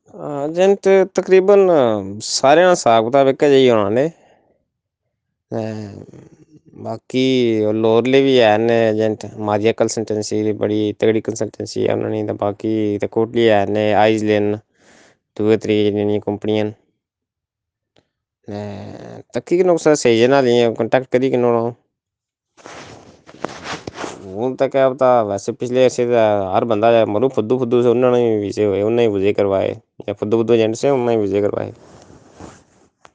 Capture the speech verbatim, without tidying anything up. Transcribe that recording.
Agent ਤਕਰੀਬਨ ਸਾਰਿਆਂ ਨਾਲ ਹਿਸਾਬ ਕਿਤਾਬ ਇੱਕੋ ਜਿਹਾ ਹੀ ਉਹਨਾਂ ਨੇ। ਅ ਬਾਕੀ ਲੋਰਲੇ ਵੀ ਹੈ ਨੇ ਏਜੰਟ ਮਾਰੀਆ ਕੰਸਲਟੈਂਸੀ ਦੀ ਬੜੀ ਤਗੜੀ ਕੰਸਲਟੈਂਸੀ ਹੈ ਉਹਨਾਂ ਦੀ ਤਾਂ ਬਾਕੀ ਤਾਂ ਕੋਟਲੀ ਹੈ ਨੇ ਆਈਸਲੈਨ ਦੂਏ ਤਰੀਕੇ ਜਿਹੀਆਂ ਕੰਪਨੀਆਂ ਹੁਣ ਤਾਂ ਕਿਆ ਪਤਾ ਵੈਸੇ ਪਿਛਲੇ ਅਰਸੇ ਤਾਂ ਹਰ ਬੰਦਾ ਮਰੂ ਫੁੱਦੂ ਫੁੱਦੂ ਉਹਨਾਂ ਨੇ ਵੀ ਵੀਜ਼ੇ ਹੋਏ ਉਹਨਾਂ ਹੀ ਵੀਜ਼ੇ ਕਰਵਾਏ ਜਾਂ ਫੁੱਦੂ ਫੁੱਦੂ ਏਜੰਟ ਸੇ ਉਹਨਾਂ ਹੀ ਵੀਜ਼ੇ ਕਰਵਾਏ।